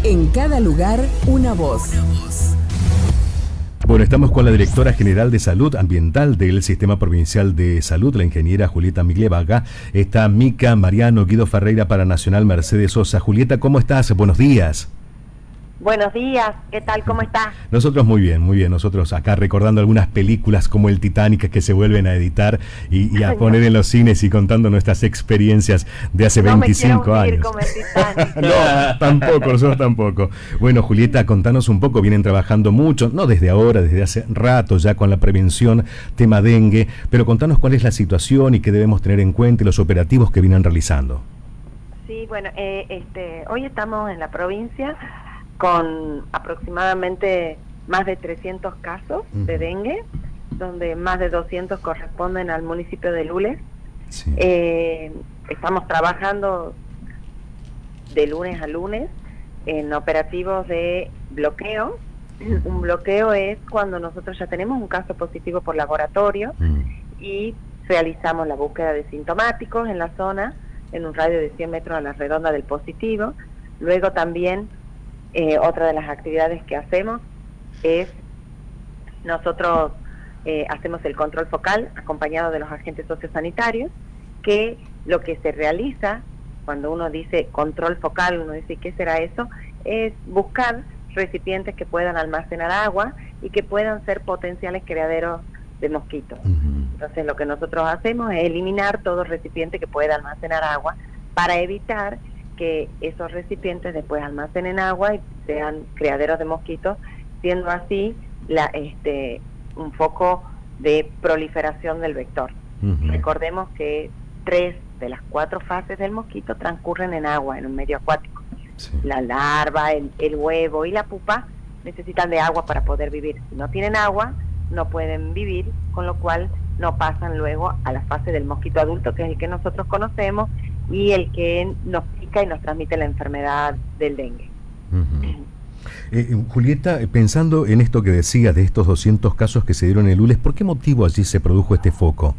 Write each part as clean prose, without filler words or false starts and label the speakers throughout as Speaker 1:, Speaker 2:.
Speaker 1: En cada lugar, una voz.
Speaker 2: Bueno, estamos con la directora general de Salud Ambiental del Sistema Provincial de Salud, la ingeniera Julieta Miglevaga. Está Mica Mariano Guido Ferreira para Nacional Mercedes Sosa. Julieta, ¿cómo estás? Buenos días.
Speaker 3: Buenos días, ¿qué tal? ¿Cómo estás?
Speaker 2: Nosotros muy bien, muy bien. Nosotros acá recordando algunas películas como el Titanic que se vuelven a editar y a poner en los cines y contando nuestras experiencias de hace 25 años.
Speaker 3: Como el Titanic.
Speaker 2: No, tampoco, nosotros tampoco. Bueno, Julieta, contanos un poco, vienen trabajando mucho, no desde ahora, desde hace rato ya con la prevención, tema dengue, pero contanos cuál es la situación y qué debemos tener en cuenta y los operativos que vienen realizando.
Speaker 3: Sí, bueno, hoy estamos en la provincia con aproximadamente más de 300 casos de dengue, donde más de 200 corresponden al municipio de Lules. Sí. Estamos trabajando de lunes a lunes en operativos de bloqueo. Un bloqueo es cuando nosotros ya tenemos un caso positivo por laboratorio y realizamos la búsqueda de sintomáticos en la zona, en un radio de 100 metros a la redonda del positivo. Luego también otra de las actividades que hacemos es nosotros hacemos el control focal acompañado de los agentes sociosanitarios, que lo que se realiza cuando uno dice control focal, uno dice ¿qué será eso? Es buscar recipientes que puedan almacenar agua y que puedan ser potenciales criaderos de mosquitos. Entonces lo que nosotros hacemos es eliminar todo recipiente que pueda almacenar agua para evitar que esos recipientes después almacenen agua y sean criaderos de mosquitos, siendo así un foco de proliferación del vector. Recordemos que 3 de las 4 fases del mosquito transcurren en agua, en un medio acuático. Sí. La larva, el huevo y la pupa necesitan de agua para poder vivir. Si no tienen agua, no pueden vivir, con lo cual no pasan luego a la fase del mosquito adulto, que es el que nosotros conocemos y el que nos pica y nos transmite la enfermedad del dengue.
Speaker 2: Julieta, pensando en esto que decías de estos 200 casos que se dieron en Lules, ¿por qué motivo allí se produjo este foco?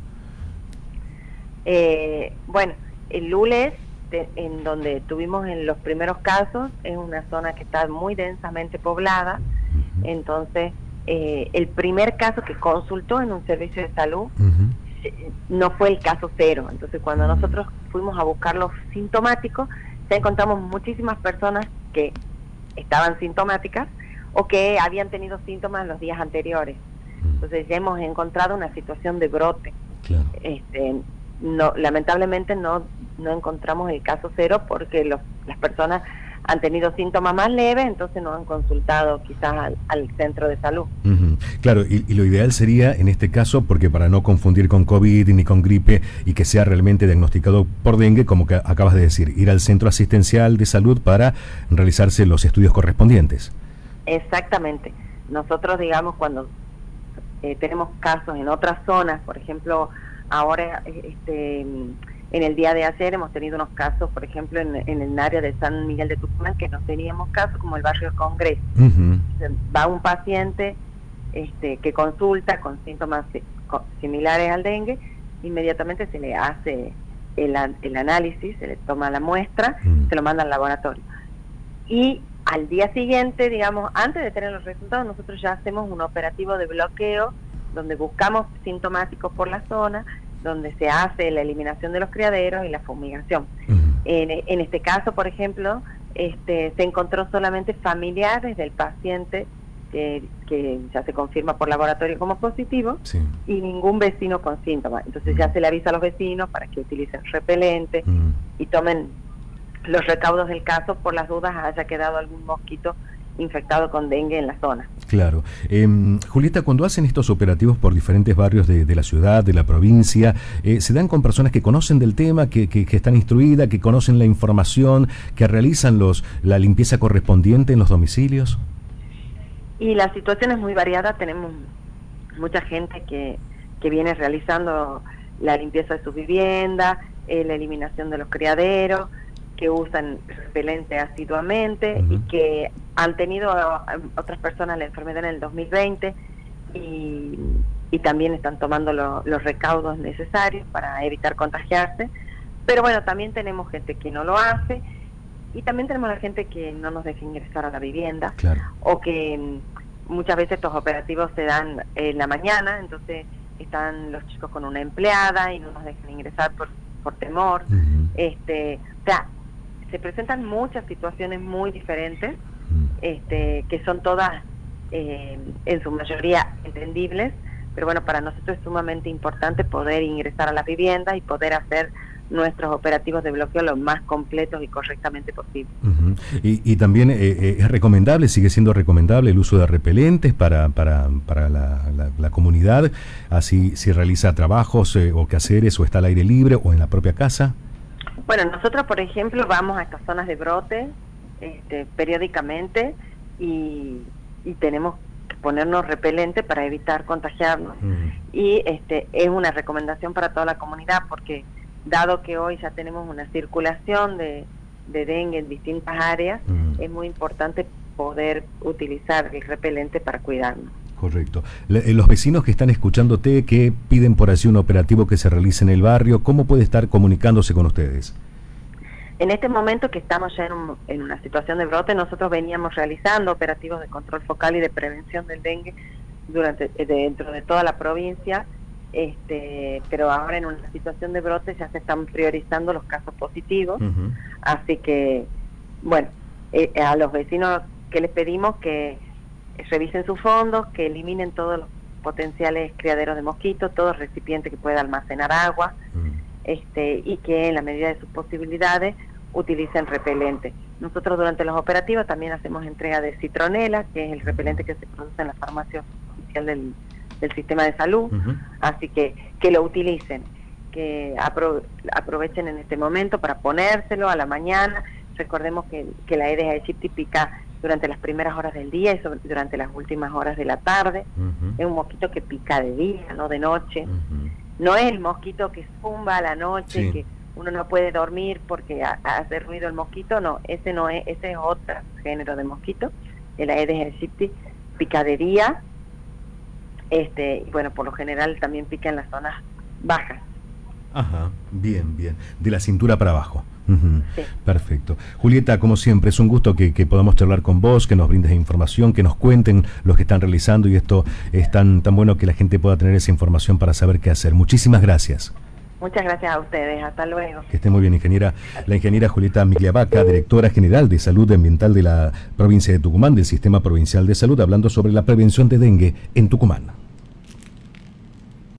Speaker 3: Bueno, el Lules, en donde tuvimos en los primeros casos, es una zona que está muy densamente poblada. Entonces el primer caso que consultó en un servicio de salud no fue el caso 0. Entonces cuando nosotros fuimos a buscar los sintomáticos, ya encontramos muchísimas personas que estaban sintomáticas o que habían tenido síntomas los días anteriores. Entonces ya hemos encontrado una situación de brote. Claro. No, lamentablemente no encontramos el caso 0 porque las personas han tenido síntomas más leves, entonces no han consultado quizás al centro de salud.
Speaker 2: Claro, y lo ideal sería en este caso, porque para no confundir con COVID ni con gripe y que sea realmente diagnosticado por dengue, como que acabas de decir, ir al centro asistencial de salud para realizarse los estudios correspondientes.
Speaker 3: Exactamente. Nosotros, digamos, cuando tenemos casos en otras zonas, por ejemplo, ahora en el día de ayer hemos tenido unos casos, por ejemplo, en el área de San Miguel de Tucumán, que no teníamos casos, como el barrio del Congreso. Va un paciente que consulta con síntomas similares al dengue, inmediatamente se le hace el análisis, se le toma la muestra, se lo manda al laboratorio. Y al día siguiente, digamos, antes de tener los resultados, nosotros ya hacemos un operativo de bloqueo, donde buscamos sintomáticos por la zona, donde se hace la eliminación de los criaderos y la fumigación. En este caso, por ejemplo, se encontró solamente familiares del paciente que ya se confirma por laboratorio como positivo, y ningún vecino con síntomas. Entonces ya se le avisa a los vecinos para que utilicen repelente y tomen los recaudos del caso por las dudas haya quedado algún mosquito infectado con dengue en la zona.
Speaker 2: Claro. Julieta, cuando hacen estos operativos por diferentes barrios de la ciudad, de la provincia, ¿se dan con personas que conocen del tema, que están instruidas, que conocen la información, que realizan la limpieza correspondiente en los domicilios?
Speaker 3: Y la situación es muy variada. Tenemos mucha gente que viene realizando la limpieza de sus viviendas, la eliminación de los criaderos, que usan repelente asiduamente y que han tenido otras personas la enfermedad en el 2020 y también están tomando los recaudos necesarios para evitar contagiarse. Pero bueno, también tenemos gente que no lo hace Y también tenemos la gente que no nos deja ingresar a la vivienda,
Speaker 2: Claro.
Speaker 3: o que muchas veces estos operativos se dan en la mañana, entonces están los chicos con una empleada y no nos dejan ingresar por temor.
Speaker 2: Ujú.
Speaker 3: O sea, se presentan muchas situaciones muy diferentes, que son todas en su mayoría entendibles, pero bueno, para nosotros es sumamente importante poder ingresar a la vivienda y poder hacer nuestros operativos de bloqueo lo más completos y correctamente posible.
Speaker 2: Ujú. Y también es recomendable, sigue siendo recomendable el uso de repelentes para la comunidad, así si realiza trabajos o quehaceres o está al aire libre o en la propia casa.
Speaker 3: Bueno, nosotros, por ejemplo, vamos a estas zonas de brote periódicamente y tenemos que ponernos repelente para evitar contagiarnos. Y es una recomendación para toda la comunidad, porque dado que hoy ya tenemos una circulación de dengue en distintas áreas, es muy importante poder utilizar el repelente para cuidarnos.
Speaker 2: Correcto. Los vecinos que están escuchándote, que piden por allí un operativo que se realice en el barrio, ¿cómo puede estar comunicándose con ustedes?
Speaker 3: En este momento que estamos ya en una situación de brote, nosotros veníamos realizando operativos de control focal y de prevención del dengue dentro de toda la provincia, pero ahora en una situación de brote ya se están priorizando los casos positivos, así que, bueno, a los vecinos que les pedimos que revisen sus fondos, que eliminen todos los potenciales criaderos de mosquitos, todo recipiente que pueda almacenar agua, y que en la medida de sus posibilidades utilicen repelente. Nosotros durante los operativos también hacemos entrega de citronela, que es el repelente que se produce en la farmacia oficial del sistema de salud, así que lo utilicen, que aprovechen en este momento para ponérselo a la mañana. Recordemos que la Aedes aegypti pica durante las primeras horas del día y durante las últimas horas de la tarde. Es un mosquito que pica de día, no de noche. No es el mosquito que zumba a la noche, que uno no puede dormir porque hace ruido el mosquito, no, ese es otro género de mosquito. El Aedes aegypti pica de día, y bueno, por lo general también pica en las zonas bajas.
Speaker 2: Ajá, bien, de la cintura para abajo.
Speaker 3: Sí.
Speaker 2: Perfecto. Julieta, como siempre, es un gusto que podamos charlar con vos, que nos brindes información, que nos cuenten los que están realizando, y esto es tan bueno que la gente pueda tener esa información para saber qué hacer. Muchísimas gracias.
Speaker 3: Muchas gracias a ustedes, hasta luego.
Speaker 2: Que esté muy bien, ingeniera. La ingeniera Julieta Migliavaca, directora general de Salud Ambiental de la provincia de Tucumán, del Sistema Provincial de Salud, hablando sobre la prevención de dengue en Tucumán.